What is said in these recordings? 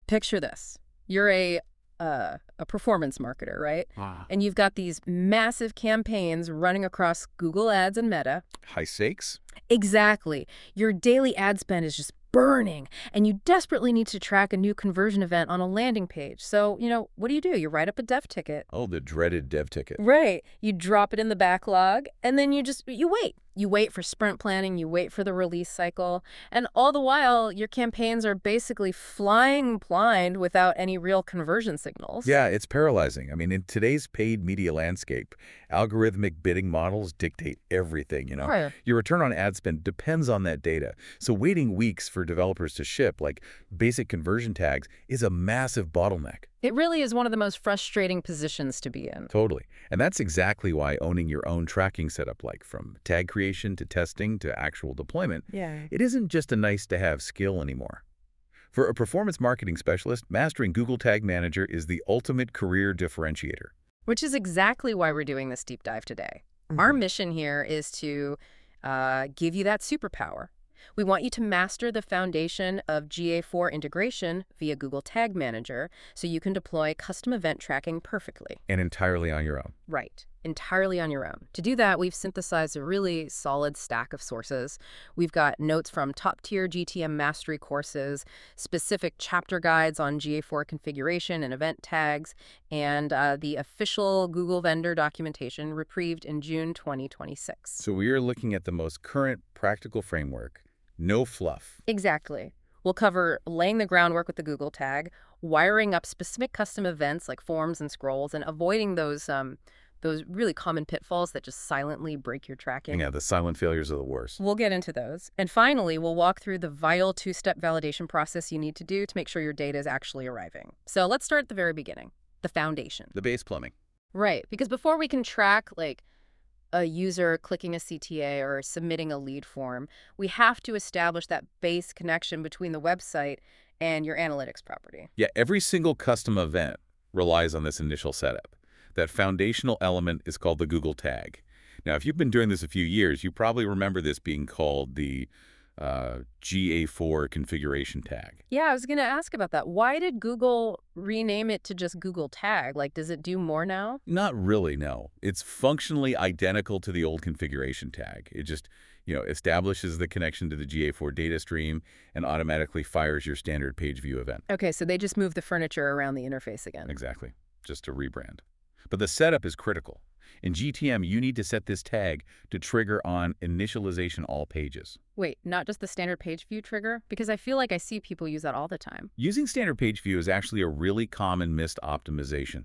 Picture this. You're a performance marketer, right? Ah. And you've got these massive campaigns running across Google Ads and Meta. High stakes? Exactly. Your daily ad spend is just burning, and you desperately need to track a new conversion event on a landing page. So, what do? You write up a dev ticket. Oh, the dreaded dev ticket. Right. You drop it in the backlog, and then you wait. You wait for sprint planning, you wait for the release cycle, and all the while, your campaigns are basically flying blind without any real conversion signals. Yeah, it's paralyzing. I mean, in today's paid media landscape, algorithmic bidding models dictate everything, Right. Your return on ad spend depends on that data. So waiting weeks for developers to ship, like basic conversion tags, is a massive bottleneck. It really is one of the most frustrating positions to be in. Totally. And that's exactly why owning your own tracking setup, like from tag creation to testing to actual deployment, Yeah. it isn't just a nice-to-have skill anymore. For a performance marketing specialist, mastering Google Tag Manager is the ultimate career differentiator. Which is exactly why we're doing this deep dive today. Our mission here is to give you that superpower. We want you to master the foundation of GA4 integration via Google Tag Manager so you can deploy custom event tracking perfectly. And entirely on your own. Right. Entirely on your own. To do that, we've synthesized a really solid stack of sources. We've got notes from top-tier GTM mastery courses, specific chapter guides on GA4 configuration and event tags, and the official Google vendor documentation reprieved in June 2026. So we are looking at the most current practical framework. No fluff. Exactly. We'll cover laying the groundwork with the Google tag, wiring up specific custom events like forms and scrolls, and avoiding those really common pitfalls that just silently break your tracking. Yeah, the silent failures are the worst. We'll get into those. And finally, we'll walk through the vital two-step validation process you need to do to make sure your data is actually arriving. So let's start at the very beginning, the foundation. The base plumbing. Right, because before we can track a user clicking a CTA or submitting a lead form, we have to establish that base connection between the website and your analytics property. Yeah, every single custom event relies on this initial setup. That foundational element is called the Google tag. Now, if you've been doing this a few years, you probably remember this being called the GA4 configuration tag. Yeah, I was going to ask about that. Why did Google rename it to just Google Tag? Does it do more now? Not really, no. It's functionally identical to the old configuration tag. It just, establishes the connection to the GA4 data stream and automatically fires your standard page view event. Okay, so they just moved the furniture around the interface again. Exactly. Just a rebrand. But the setup is critical. In GTM, you need to set this tag to trigger on initialization all pages. Wait, not just the standard page view trigger? Because I feel like I see people use that all the time. Using standard page view is actually a really common missed optimization.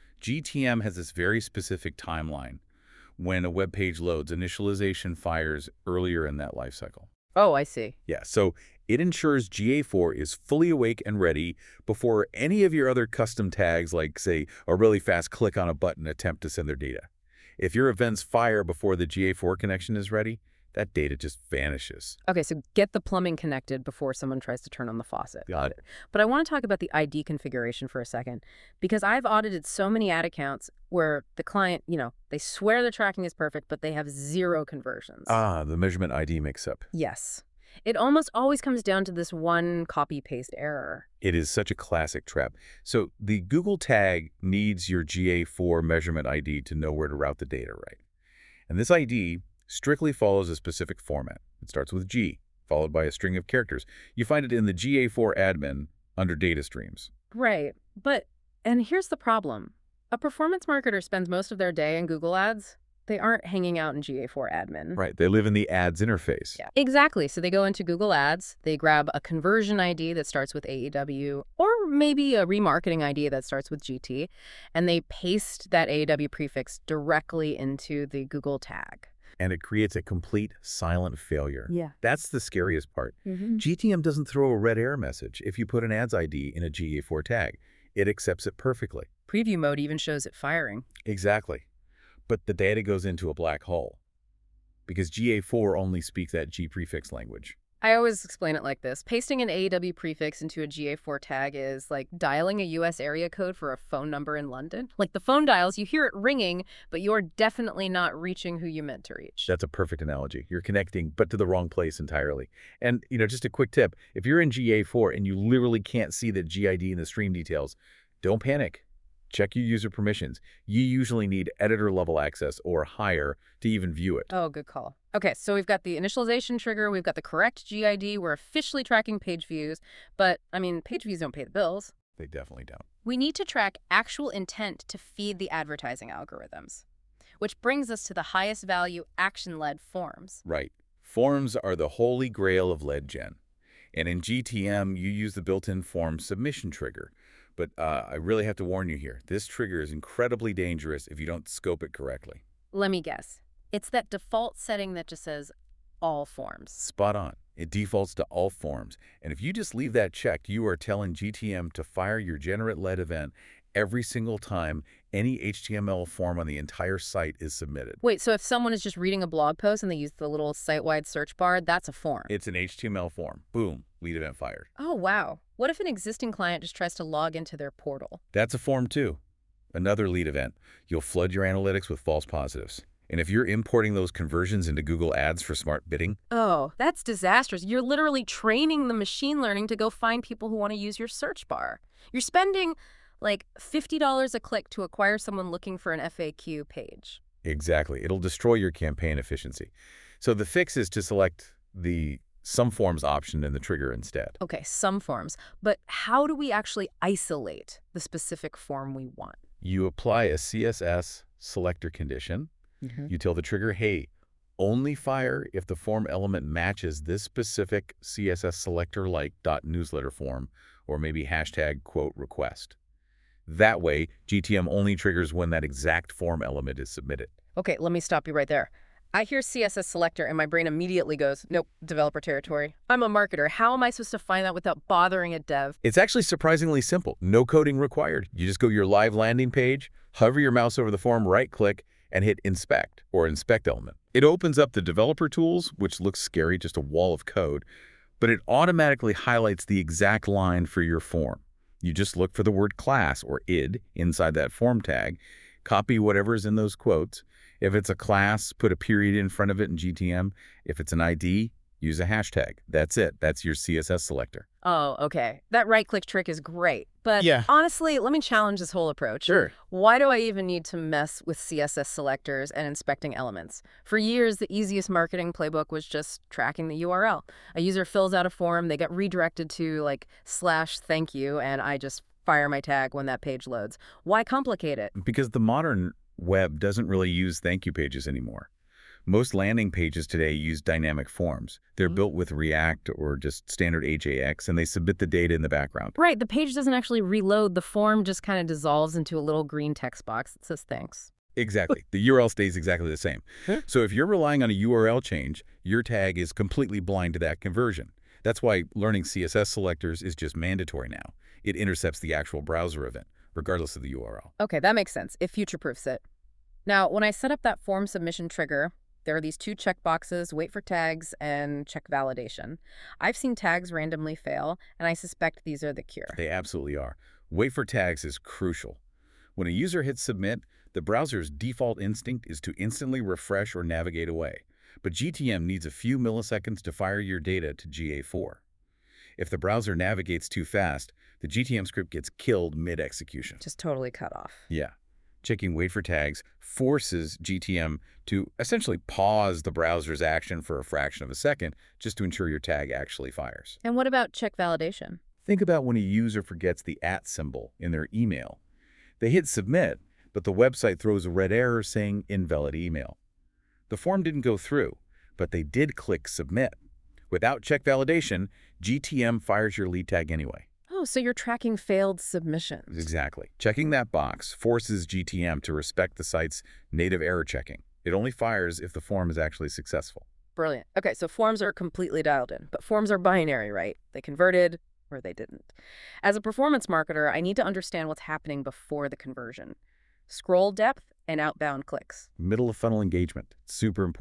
GTM has this very specific timeline. When a web page loads, initialization fires earlier in that lifecycle. Oh, I see. Yeah, so it ensures GA4 is fully awake and ready before any of your other custom tags, like, say, a really fast click on a button attempt to send their data. If your events fire before the GA4 connection is ready, that data just vanishes. Okay, so get the plumbing connected before someone tries to turn on the faucet. Got it. But I want to talk about the ID configuration for a second, because I've audited so many ad accounts where the client, they swear the tracking is perfect, but they have zero conversions. Ah, the measurement ID mix-up. Yes. It almost always comes down to this one copy-paste error. It is such a classic trap. So the Google tag needs your GA4 measurement ID to know where to route the data, right? And this ID strictly follows a specific format. It starts with G, followed by a string of characters. You find it in the GA4 admin under data streams. Right. And here's the problem. A performance marketer spends most of their day in Google Ads. They aren't hanging out in GA4 admin. Right. They live in the ads interface. Yeah, exactly. So they go into Google Ads, they grab a conversion ID that starts with AEW, or maybe a remarketing ID that starts with GT, and they paste that AEW prefix directly into the Google tag. And it creates a complete silent failure. Yeah. That's the scariest part. Mm-hmm. GTM doesn't throw a red error message if you put an ads ID in a GA4 tag. It accepts it perfectly. Preview mode even shows it firing. Exactly. But the data goes into a black hole because GA4 only speaks that G prefix language. I always explain it like this. Pasting an AEW prefix into a GA4 tag is like dialing a US area code for a phone number in London. Like the phone dials, you hear it ringing, but you're definitely not reaching who you meant to reach. That's a perfect analogy. You're connecting, but to the wrong place entirely. And, just a quick tip. If you're in GA4 and you literally can't see the GID in the stream details, don't panic. Check your user permissions. You usually need editor-level access or higher to even view it. Oh, good call. Okay, so we've got the initialization trigger, we've got the correct GID, we're officially tracking page views, but, page views don't pay the bills. They definitely don't. We need to track actual intent to feed the advertising algorithms, which brings us to the highest value action-led forms. Right. Forms are the holy grail of lead gen. And in GTM, you use the built-in form submission trigger. But I really have to warn you here. This trigger is incredibly dangerous if you don't scope it correctly. Let me guess. It's that default setting that just says all forms. Spot on. It defaults to all forms. And if you just leave that checked, you are telling GTM to fire your generate-led event every single time any HTML form on the entire site is submitted. Wait, so if someone is just reading a blog post and they use the little site-wide search bar, that's a form? It's an HTML form. Boom. Lead event fired. Oh, wow. What if an existing client just tries to log into their portal? That's a form too. Another lead event. You'll flood your analytics with false positives. And if you're importing those conversions into Google Ads for smart bidding, oh, that's disastrous. You're literally training the machine learning to go find people who want to use your search bar. You're spending like $50 a click to acquire someone looking for an FAQ page. exactly, it'll destroy your campaign efficiency. So the fix is to select the some forms option in the trigger instead. Okay, some forms. But how do we actually isolate the specific form we want? You apply a CSS selector condition. You tell the trigger, hey, only fire if the form element matches this specific CSS selector like .newsletter form or maybe hashtag quote request. That way, GTM only triggers when that exact form element is submitted. Okay, let me stop you right there. I hear CSS selector and my brain immediately goes, nope, developer territory. I'm a marketer. How am I supposed to find that without bothering a dev? It's actually surprisingly simple. No coding required. You just go to your live landing page, hover your mouse over the form, right-click, and hit Inspect or Inspect Element. It opens up the developer tools, which looks scary, just a wall of code, but it automatically highlights the exact line for your form. You just look for the word class or id inside that form tag, copy whatever's in those quotes. If it's a class, put a period in front of it in GTM. If it's an ID, use a hashtag. That's it. That's your CSS selector. Oh, okay. That right-click trick is great. But Yeah. honestly, let me challenge this whole approach. Sure. Why do I even need to mess with CSS selectors and inspecting elements? For years, the easiest marketing playbook was just tracking the URL. A user fills out a form, they get redirected to /thank you, and I just fire my tag when that page loads. Why complicate it? Because the modern web doesn't really use thank you pages anymore. Most landing pages today use dynamic forms. They're built with React or just standard AJAX, and they submit the data in the background. Right, the page doesn't actually reload. The form just kind of dissolves into a little green text box that says thanks. Exactly. The URL stays exactly the same. So if you're relying on a URL change, your tag is completely blind to that conversion. That's why learning CSS selectors is just mandatory now. It intercepts the actual browser event, regardless of the URL. Okay, that makes sense. It future-proofs it. Now, when I set up that form submission trigger, there are these two checkboxes, wait for tags and check validation. I've seen tags randomly fail, and I suspect these are the cure. They absolutely are. Wait for tags is crucial. When a user hits submit, the browser's default instinct is to instantly refresh or navigate away. But GTM needs a few milliseconds to fire your data to GA4. If the browser navigates too fast, the GTM script gets killed mid-execution. Just totally cut off. Yeah. Checking wait for tags forces GTM to essentially pause the browser's action for a fraction of a second just to ensure your tag actually fires. And what about check validation? Think about when a user forgets the @ symbol in their email. They hit submit, but the website throws a red error saying invalid email. The form didn't go through, but they did click submit. Without check validation, GTM fires your lead tag anyway. Oh, so you're tracking failed submissions. Exactly. Checking that box forces GTM to respect the site's native error checking. It only fires if the form is actually successful. Brilliant. Okay, so forms are completely dialed in, but forms are binary, right? They converted or they didn't. As a performance marketer, I need to understand what's happening before the conversion. Scroll depth and outbound clicks. Middle of funnel engagement. Super important.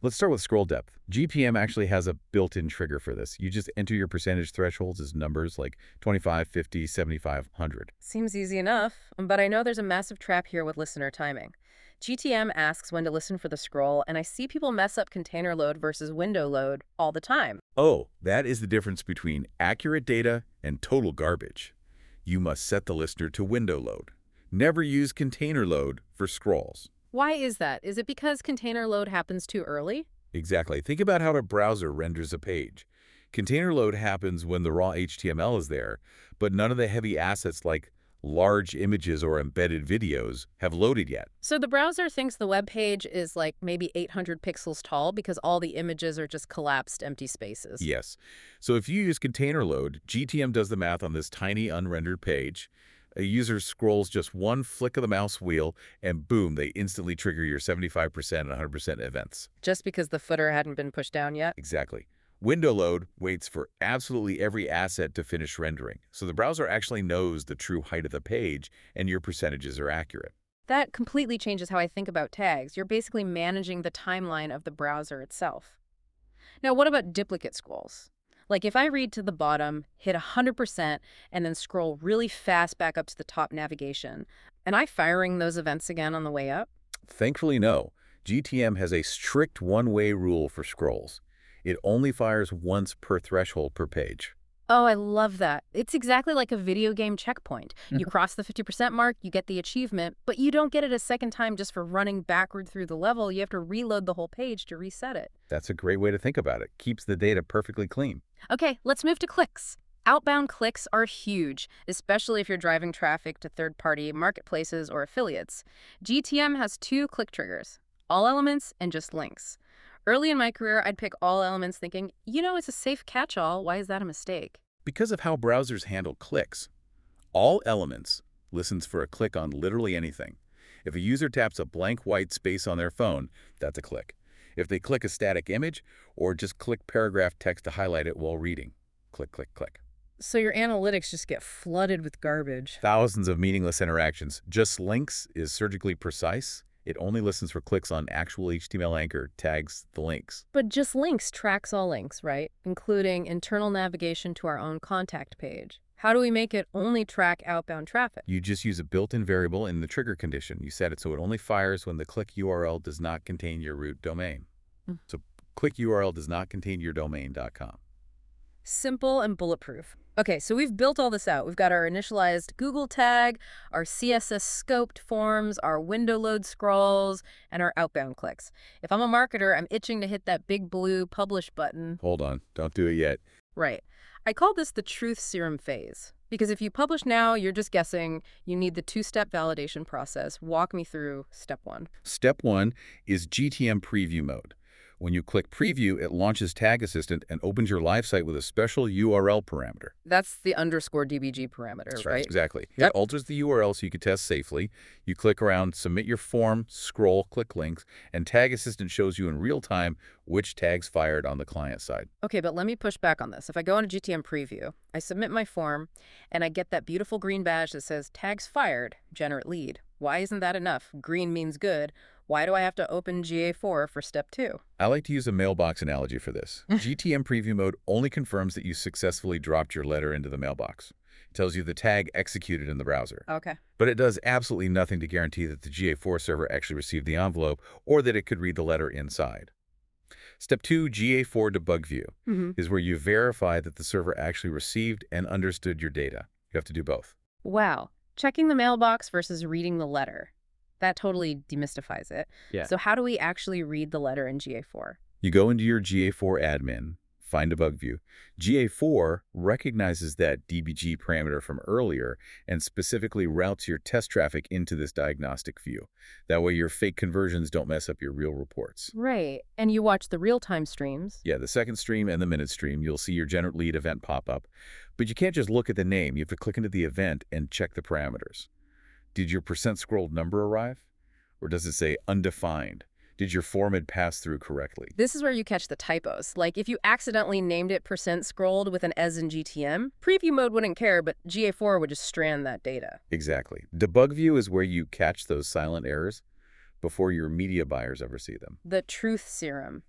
Let's start with scroll depth. GPM actually has a built-in trigger for this. You just enter your percentage thresholds as numbers like 25, 50, 75, 100. Seems easy enough, but I know there's a massive trap here with listener timing. GTM asks when to listen for the scroll, and I see people mess up container load versus window load all the time. Oh, that is the difference between accurate data and total garbage. You must set the listener to window load. Never use container load for scrolls. Why is that? Is it because container load happens too early? Exactly. Think about how a browser renders a page. Container load happens when the raw HTML is there, but none of the heavy assets like large images or embedded videos have loaded yet. So the browser thinks the web page is like maybe 800 pixels tall because all the images are just collapsed empty spaces. Yes. So if you use container load, GTM does the math on this tiny unrendered page. A user scrolls just one flick of the mouse wheel, and boom, they instantly trigger your 75% and 100% events. Just because the footer hadn't been pushed down yet? Exactly. Window load waits for absolutely every asset to finish rendering, so the browser actually knows the true height of the page, and your percentages are accurate. That completely changes how I think about tags. You're basically managing the timeline of the browser itself. Now, what about duplicate scrolls? Like if I read to the bottom, hit 100%, and then scroll really fast back up to the top navigation, am I firing those events again on the way up? Thankfully, no. GTM has a strict one-way rule for scrolls. It only fires once per threshold per page. Oh, I love that. It's exactly like a video game checkpoint. You cross the 50% mark, you get the achievement, but you don't get it a second time just for running backward through the level. You have to reload the whole page to reset it. That's a great way to think about it. Keeps the data perfectly clean. Okay, let's move to clicks. Outbound clicks are huge, especially if you're driving traffic to third-party marketplaces or affiliates. GTM has two click triggers, all elements and just links. Early in my career, I'd pick all elements thinking, it's a safe catch-all. Why is that a mistake? Because of how browsers handle clicks, all elements listens for a click on literally anything. If a user taps a blank white space on their phone, that's a click. If they click a static image or just click paragraph text to highlight it while reading, click, click, click. So your analytics just get flooded with garbage. Thousands of meaningless interactions. Just links is surgically precise. It only listens for clicks on actual HTML anchor, tags the links. But just links tracks all links, right? Including internal navigation to our own contact page. How do we make it only track outbound traffic? You just use a built-in variable in the trigger condition. You set it so it only fires when the click URL does not contain your root domain. So click URL does not contain your domain.com. Simple and bulletproof. Okay, so we've built all this out. We've got our initialized Google tag, our CSS scoped forms, our window load scrolls, and our outbound clicks. If I'm a marketer, I'm itching to hit that big blue publish button. Hold on, don't do it yet. Right. I call this the truth serum phase. Because if you publish now, you're just guessing. You need the two-step validation process. Walk me through step one. Step one is GTM preview mode. When you click preview, it launches Tag Assistant and opens your live site with a special URL parameter. That's the _DBG parameter, That's right? Exactly. Yep. It alters the URL so you can test safely. You click around, submit your form, scroll, click links, and Tag Assistant shows you in real time which tags fired on the client side. Okay, but let me push back on this. If I go into GTM preview, I submit my form, and I get that beautiful green badge that says tags fired, generate lead. Why isn't that enough? Green means good. Why do I have to open GA4 for step 2? I like to use a mailbox analogy for this. GTM preview mode only confirms that you successfully dropped your letter into the mailbox. It tells you the tag executed in the browser. Okay. But it does absolutely nothing to guarantee that the GA4 server actually received the envelope or that it could read the letter inside. Step 2, GA4 debug view, is where you verify that the server actually received and understood your data. You have to do both. Wow. Checking the mailbox versus reading the letter. That totally demystifies it. Yeah. So how do we actually read the letter in GA4? You go into your GA4 admin, find debug view. GA4 recognizes that DBG parameter from earlier and specifically routes your test traffic into this diagnostic view. That way your fake conversions don't mess up your real reports. Right. And you watch the real-time streams. Yeah, the second stream and the minute stream, you'll see your generate lead event pop up. But you can't just look at the name. You have to click into the event and check the parameters. Did your percent scrolled number arrive? Or does it say undefined? Did your formatted pass through correctly? This is where you catch the typos. Like if you accidentally named it percent scrolled with an S in GTM, preview mode wouldn't care, but GA4 would just strand that data. Exactly. Debug view is where you catch those silent errors before your media buyers ever see them. The truth serum.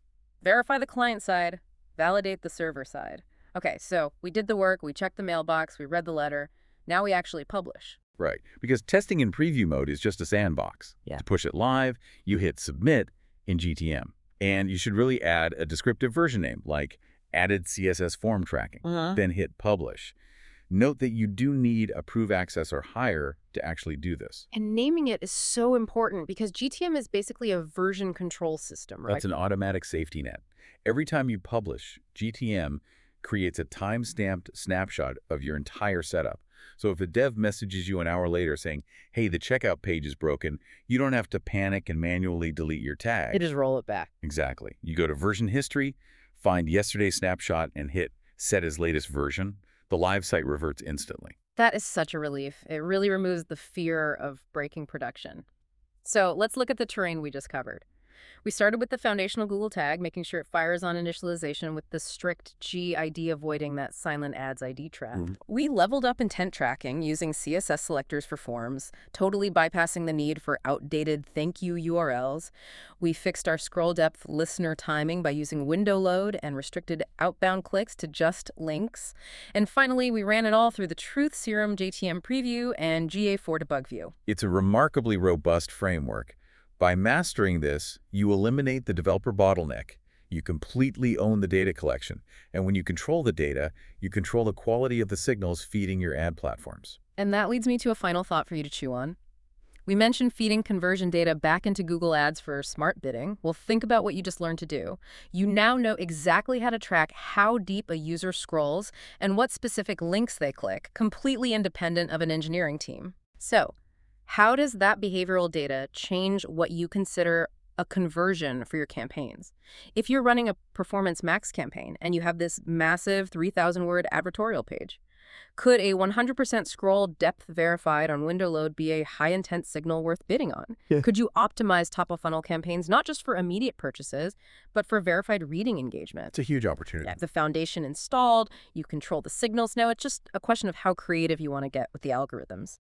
Verify the client side, validate the server side. Okay, so we did the work, we checked the mailbox, we read the letter. Now we actually publish. Right, because testing in preview mode is just a sandbox. Yeah. To push it live, you hit Submit in GTM. And you should really add a descriptive version name, like added CSS form tracking, then hit Publish. Note that you do need Approve Access or higher to actually do this. And naming it is so important because GTM is basically a version control system, right? That's an automatic safety net. Every time you publish, GTM creates a time-stamped snapshot of your entire setup. So if a dev messages you an hour later saying, hey, the checkout page is broken, you don't have to panic and manually delete your tag. You just roll it back. Exactly. You go to version history, find yesterday's snapshot, and hit Set as latest version. The live site reverts instantly. That is such a relief. It really removes the fear of breaking production. So let's look at the terrain we just covered. We started with the foundational Google tag, making sure it fires on initialization with the strict GID avoiding that silent ads ID trap. We leveled up intent tracking using CSS selectors for forms, totally bypassing the need for outdated thank you URLs. We fixed our scroll depth listener timing by using window load and restricted outbound clicks to just links. And finally, we ran it all through the Truth Serum JTM preview and GA4 debug view. It's a remarkably robust framework. By mastering this, you eliminate the developer bottleneck. You completely own the data collection. And when you control the data, you control the quality of the signals feeding your ad platforms. And that leads me to a final thought for you to chew on. We mentioned feeding conversion data back into Google Ads for smart bidding. Well, think about what you just learned to do. You now know exactly how to track how deep a user scrolls and what specific links they click, completely independent of an engineering team. So, how does that behavioral data change what you consider a conversion for your campaigns? If you're running a Performance Max campaign and you have this massive 3,000-word advertorial page, could a 100% scroll depth verified on window load be a high-intent signal worth bidding on? Yeah. Could you optimize top-of-funnel campaigns not just for immediate purchases, but for verified reading engagement? It's a huge opportunity. Yeah, the foundation installed, you control the signals. Now it's just a question of how creative you want to get with the algorithms.